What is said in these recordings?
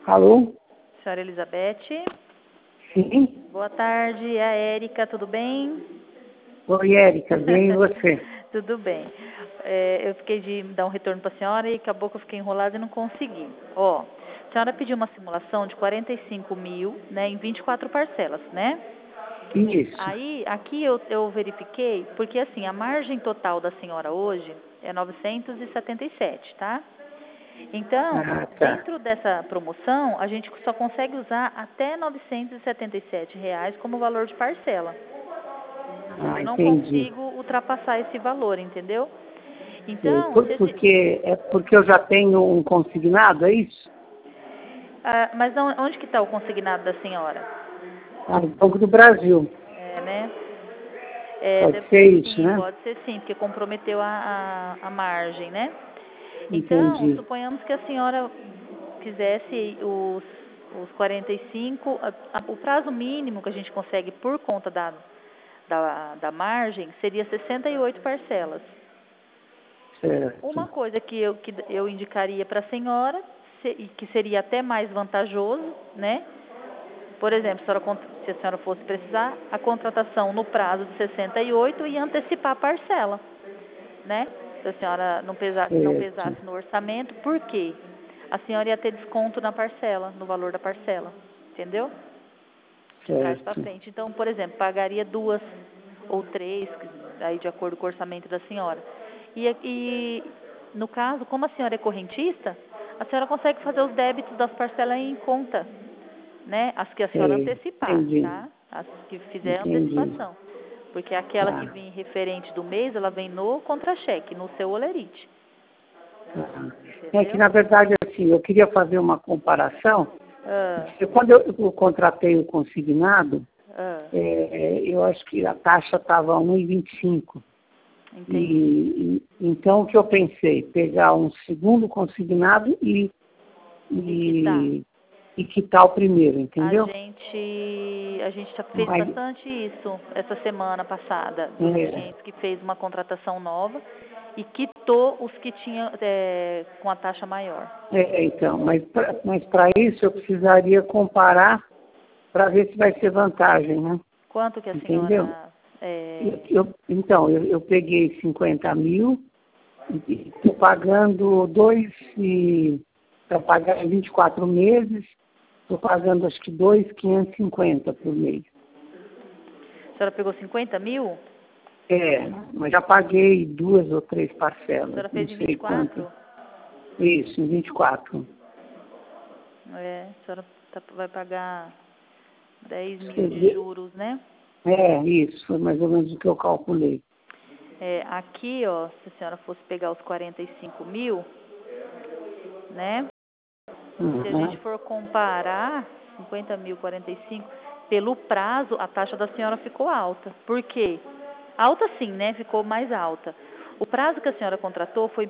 Alô? Senhora Elizabeth. Sim? Boa tarde, é a Érica, tudo bem? Oi, Érica, bem e você? Tudo bem. Eu fiquei de dar um retorno para a senhora e acabou que eu fiquei enrolada e não consegui. Ó, a senhora pediu uma simulação de 45 mil, né, em 24 parcelas, né? Isso. Aí, aqui eu verifiquei, porque assim, a margem total da senhora hoje é 977, tá? Então, Ah, tá. dentro dessa promoção, a gente só consegue usar até R$ 977 como valor de parcela. Ah, Eu não entendi. consigo ultrapassar esse valor, entendeu? Sei. Então, Porque eu já tenho um consignado, é isso? mas onde que está o consignado da senhora? Ah, no Banco do Brasil. É, né? Pode Deve ser ser isso, sim, né? pode ser sim, porque comprometeu a margem, né? Então, Entendi. suponhamos que a senhora quisesse os 45, o prazo mínimo que a gente consegue por conta da margem seria 68 parcelas. Certo. Uma coisa que eu indicaria para a senhora, e que seria até mais vantajoso, né? Por exemplo, se a senhora fosse precisar, a contratação no prazo de 68 e antecipar a parcela, né? Se a senhora não Certo. pesasse no orçamento, por quê? A senhora ia ter desconto na parcela, no valor da parcela, entendeu? De trás para Certo. frente. Então, por exemplo, pagaria 2 ou 3, aí de acordo com o orçamento da senhora. E no caso, como a senhora é correntista, a senhora consegue fazer os débitos das parcelas em conta, né? As que a senhora Sei. antecipar, Entendi. tá? As que fizer Entendi. antecipação. Porque aquela que Tá. vem referente do mês, ela vem no contra-cheque, no seu olerite. Tá. É que, Entendeu? na verdade, assim, eu queria fazer uma comparação. Ah, Quando eu contratei o consignado, ah, eu acho que a taxa estava 1,25. entendi. Então, o que eu pensei? Pegar um segundo consignado E que tá? e quitar o primeiro, A entendeu? gente fez Mas, bastante isso essa semana passada, dos é, clientes que fez uma contratação nova e quitou os que tinham com a taxa maior. então, mas para isso eu precisaria comparar para ver se vai ser vantagem, né? Quanto que a Entendeu? senhora... Então, eu peguei 50 mil e estou pagando para pagar em 24 meses, estou pagando acho que 2.550 por mês. a senhora pegou 50 mil? Mas já paguei 2 ou 3 A parcelas, senhora não fez em sei quanto. 24? Isso, em 24. A senhora vai pagar 10 mil de Seria- juros, né? Isso, foi mais ou menos o que eu calculei. Aqui, ó, se a senhora fosse pegar os 45 mil, né? Se a gente Uhum. for comparar 50 mil, 45, pelo prazo, a taxa da senhora ficou alta. Por quê? Alta sim, né? Ficou mais alta. O prazo que a senhora contratou foi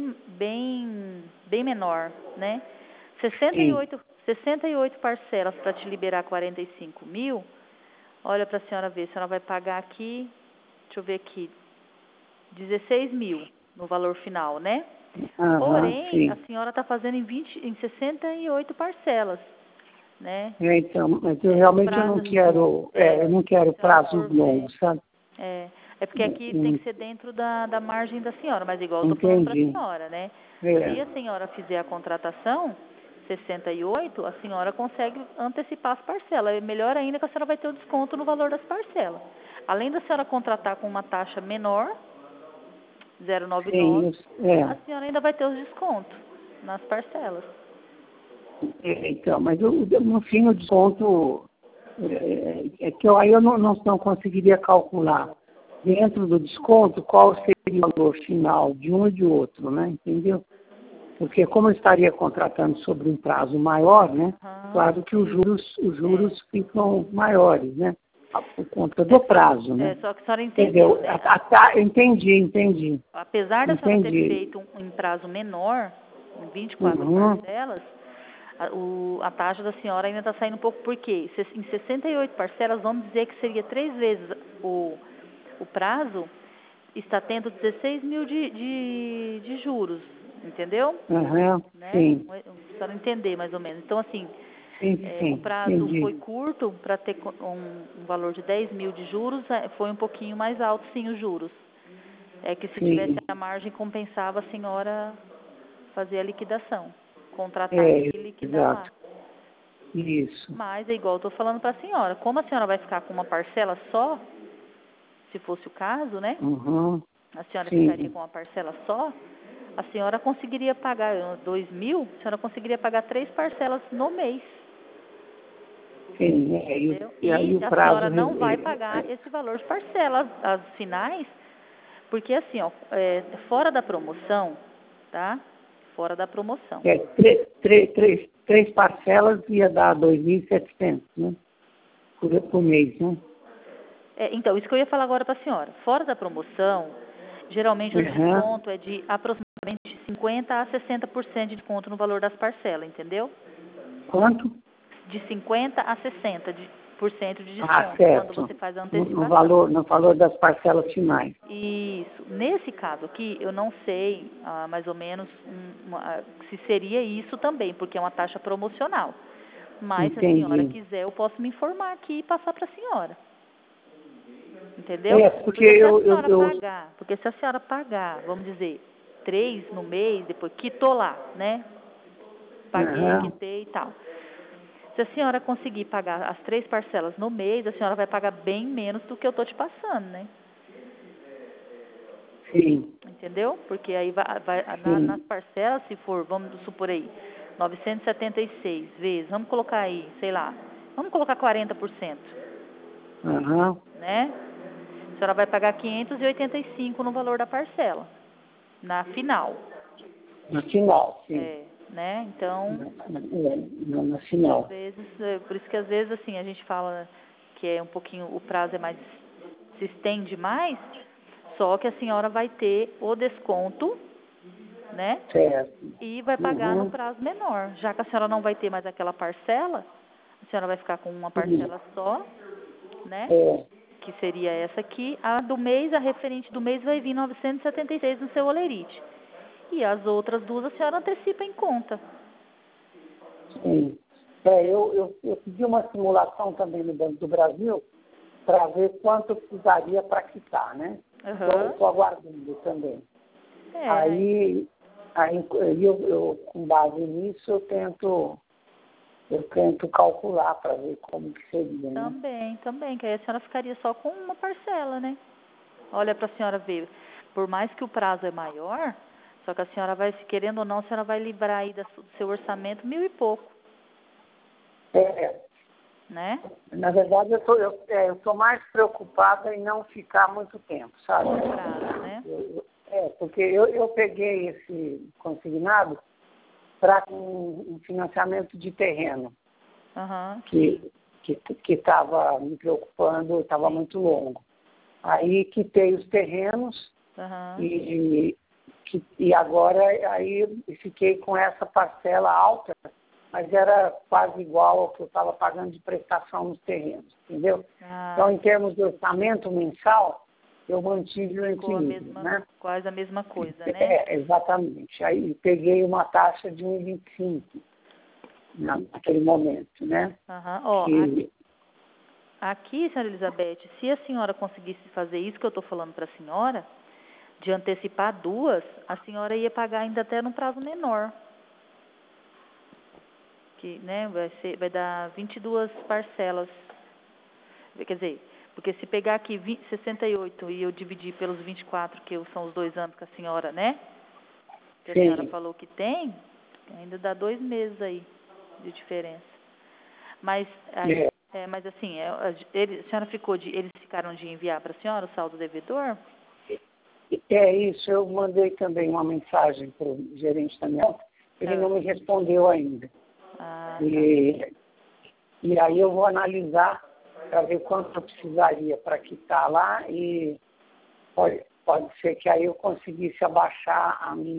bem menor, né? Sim. 68 parcelas para te liberar 45 mil. Olha para a senhora ver, a senhora vai pagar aqui, deixa eu ver aqui, 16 mil no valor final, né? Aham, Porém, a sim. senhora está fazendo em 68 parcelas, né? Então, mas O realmente prazo, eu não se quero a senhora prazos for ver, longos, sabe? é porque aqui tem que ser dentro da margem da senhora, mas igual eu estou falando para a Entendi. senhora, né? É, Se a senhora fizer a contratação, 68, a senhora consegue antecipar as parcelas. É melhor ainda que a senhora vai ter o desconto no valor das parcelas. Além da senhora contratar com uma taxa menor, 0,99, sim, a senhora ainda vai ter os descontos nas parcelas. então, mas no fim o desconto que aí eu não conseguiria calcular dentro do desconto qual seria o valor final de um e de outro, né? Entendeu? Porque como eu estaria contratando sobre um prazo maior, né? Aham, Claro que os é. juros ficam maiores, né? Por conta do prazo, né? Só que a senhora entendeu, Entendeu? né? Entendi. Apesar da senhora ter Entendi. feito em prazo menor, em 24 Uhum. parcelas, a taxa da senhora ainda está saindo um pouco, por quê? Em 68 parcelas, vamos dizer que seria 3 vezes o prazo, está tendo 16 mil de juros. entendeu? Aham, Né? sim. Para não entender mais ou menos. Então, assim, Sim, o prazo entendi. foi curto para ter um valor de 10 mil de juros, foi um pouquinho mais alto, sim, os juros. É que se tivesse Sim. a margem, compensava a senhora fazer a liquidação, contratar É, e liquidar lá. exato. Isso. Mas é igual eu estou falando para a senhora, como a senhora vai ficar com uma parcela só, se fosse o caso, né? Uhum. A senhora ficaria Sim. com uma parcela só, a senhora conseguiria pagar 2 mil, a senhora conseguiria pagar 3 parcelas no mês, Sim. entendeu? E aí E o a prazo senhora não vai pagar esse valor de parcela, as finais, porque assim, ó, fora da promoção, tá? Fora da promoção. três parcelas ia dar 2.700, né? Por mês, né? Então, isso que eu ia falar agora para a senhora. Fora da promoção, geralmente o Uhum. desconto é de aproximadamente 50% a 60% de desconto no valor das parcelas, entendeu? Quanto? De 50% a 60% de Ah, desconto quando certo. você faz a No antecipação. no valor das parcelas finais. Isso. Nesse caso aqui, eu não sei mais ou menos se seria isso também, porque é uma taxa promocional. Mas se a senhora Entendi. quiser, eu posso me informar aqui e passar para a senhora. Entendeu? Porque Porque se a senhora pagar, vamos dizer, 3 no mês, depois quitou lá, né? Paguei, Aham, quitei e tal. Se a senhora conseguir pagar as 3 parcelas no mês, a senhora vai pagar bem menos do que eu estou te passando, né? sim, Entendeu? Porque aí nas sim. parcelas, se for, vamos supor aí, 976 vezes, vamos colocar aí, sei lá, vamos colocar 40%, Aham, né? A senhora vai pagar 585 no valor da parcela, na final. no final, sim. Né? Então, No às final. vezes, por isso que às vezes assim, a gente fala que é um pouquinho, o prazo é mais, se estende mais, só que a senhora vai ter o desconto, né? Certo. E vai pagar no Uhum. prazo menor. Já que a senhora não vai ter mais aquela parcela, a senhora vai ficar com uma Sim. parcela só, né? É, Que seria essa aqui. A do mês, a referente do mês vai vir 976 no seu olerite. E as outras duas a senhora antecipa em conta. sim. Eu pedi uma simulação também no Banco do Brasil para ver quanto eu precisaria para quitar, né? Estou aguardando também. Aí com base nisso, eu tento calcular para ver como que seria, né? Também, que aí a senhora ficaria só com uma parcela, né? Olha para a senhora ver, por mais que o prazo é maior, só que a senhora vai, se querendo ou não, a senhora vai livrar aí do seu orçamento 1.000 e pouco, É, né? na verdade, eu tô mais preocupada em não ficar muito tempo, sabe? No prazo, né? Porque eu peguei esse consignado para um financiamento de terreno, Aham, sim. que estava me preocupando, estava muito longo. Aí quitei os terrenos Aham. e agora aí fiquei com essa parcela alta, mas era quase igual ao que eu estava pagando de prestação nos terrenos, entendeu? Então, em termos de orçamento mensal, eu mantive o equilíbrio, né? Quase a mesma coisa, né? Exatamente. Aí peguei uma taxa de 1,25 naquele momento, né? Aham. Ó, Que, aqui, senhora Elizabeth, se a senhora conseguisse fazer isso que eu estou falando para a senhora, de antecipar duas, a senhora ia pagar ainda até num prazo menor. Que, né, vai dar 22 parcelas. Quer dizer, porque se pegar aqui 68 e eu dividir pelos 24, que são os 2 anos que a senhora, né? Que a senhora sim, falou que tem, ainda dá 2 meses aí de diferença. Mas, mas assim, a senhora eles ficaram de enviar para a senhora o saldo devedor? isso. Eu mandei também uma mensagem para o gerente da minha conta, ele não me respondeu ainda. E aí eu vou analisar para ver quanto eu precisaria para quitar lá e pode ser que aí eu conseguisse abaixar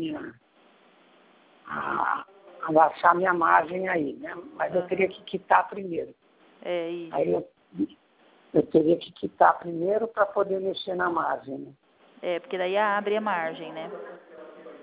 abaixar a minha margem aí, né? Mas eu teria que quitar primeiro. Isso. Aí eu teria que quitar primeiro para poder mexer na margem, né? Porque daí abre a margem, né?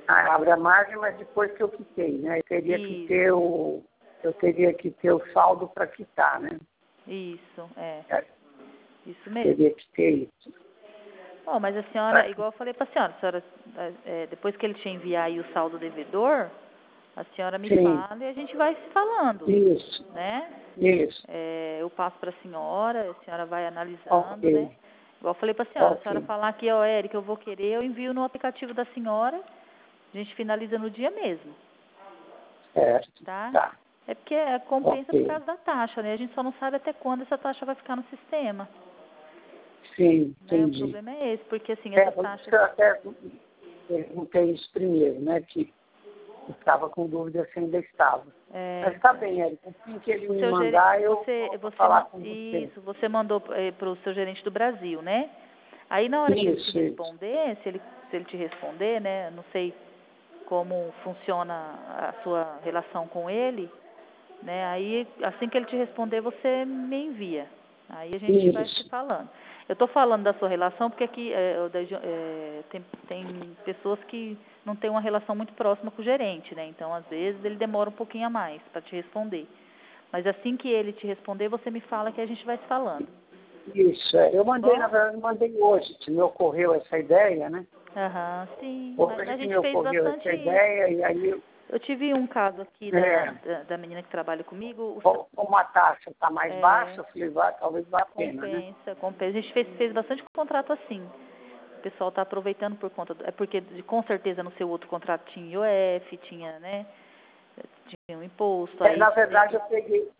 Abre a margem, mas depois que eu quitei, né? Eu teria que ter o saldo para quitar, né? Isso, isso mesmo. Teria que ter isso. Bom, mas a senhora, igual eu falei para a senhora, depois que ele te enviar aí o saldo devedor, a senhora me fala e a gente vai se falando. Isso. Né? Isso. Eu passo para a senhora vai analisando, né? Igual eu falei para a senhora falar que, Érica, eu vou querer, eu envio no aplicativo da senhora, a gente finaliza no dia mesmo. Certo. Tá? É porque compensa por causa da taxa, né? A gente só não sabe até quando essa taxa vai ficar no sistema. Sim, Né? entendi. O problema é esse, porque assim, essa taxa... Eu até perguntei isso primeiro, né? Que estava com dúvida se ainda estava. Mas está bem, Érica. Assim que ele me mandar, eu vou falar com você. Isso, você mandou para o seu gerente do Brasil, né? Aí na hora que ele te responder, se ele te responder, né? Não sei como funciona a sua relação com ele, né? Aí assim que ele te responder, você me envia. Aí a gente vai se falando. Eu estou falando da sua relação porque aqui tem pessoas que não têm uma relação muito próxima com o gerente, né? Então, às vezes, ele demora um pouquinho a mais para te responder. Mas assim que ele te responder, você me fala que a gente vai se falando. Isso, eu mandei, na verdade, hoje, que me ocorreu essa ideia, né? Sim. Hoje a gente me ocorreu essa ideia e aí... Eu tive um caso aqui da menina que trabalha comigo. Como a taxa está mais baixa, eu falei, talvez vá a pena, né? Compensa. A gente fez bastante contrato assim. O pessoal está aproveitando por conta... É porque, com certeza, no seu outro contrato tinha IOF, tinha, né? Tinha um imposto. Aí na verdade, eu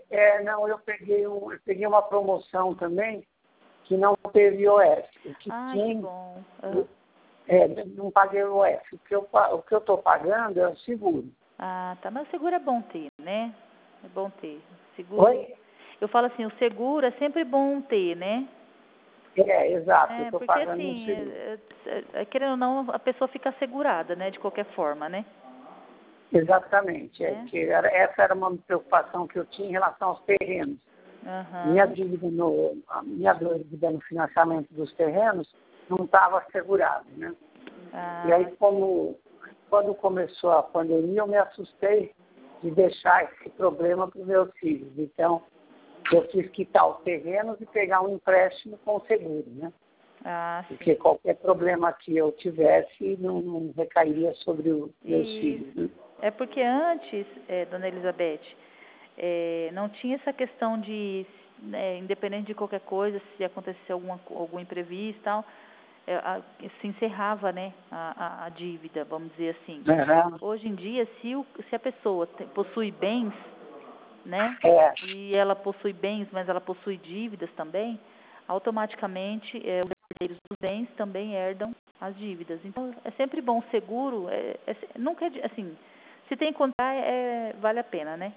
peguei uma promoção também que não teve IOF. Que bom. Não paguei o IOF. O que eu estou pagando é o seguro. Tá. Mas o seguro é bom ter, né? É bom ter. Seguro... Oi? Eu falo assim, o seguro é sempre bom ter, né? Exato. Eu estou pagando assim, um seguro. querendo ou não, a pessoa fica assegurada, né? De qualquer forma, né? Exatamente. Essa era uma preocupação que eu tinha em relação aos terrenos. Minha dívida no financiamento dos terrenos não estava assegurada, né? E aí, quando começou a pandemia, eu me assustei de deixar esse problema para os meus filhos. Então, eu quis quitar os terrenos e pegar um empréstimo com seguro, né? Porque qualquer problema que eu tivesse não recairia sobre os meus filhos, né? É porque antes, dona Elizabeth, não tinha essa questão de, independente de qualquer coisa, se acontecesse algum imprevisto e tal, se encerrava, né, a dívida, vamos dizer assim. Hoje em dia, se a pessoa possui bens, né, e ela possui bens, mas ela possui dívidas também, automaticamente os herdeiros dos bens também herdam as dívidas. Então, é sempre bom, seguro, nunca é assim, se tem que contar, vale a pena, né?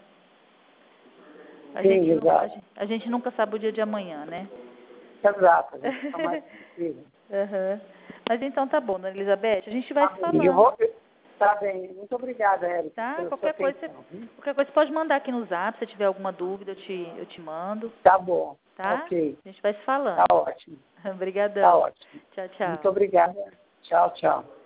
A gente nunca sabe o dia de amanhã, né? Exato, a gente fica mais tranquilo. Mas então tá bom, dona Elizabeth, a gente vai se falando. Tá bem, muito obrigada, Érica. Tá, qualquer coisa você pode mandar aqui no Zap, se tiver alguma dúvida, eu te mando. Tá bom, tá? Ok. A gente vai se falando. Tá ótimo. Obrigadão. Tá ótimo. Tchau, tchau. Muito obrigada. Tchau, tchau.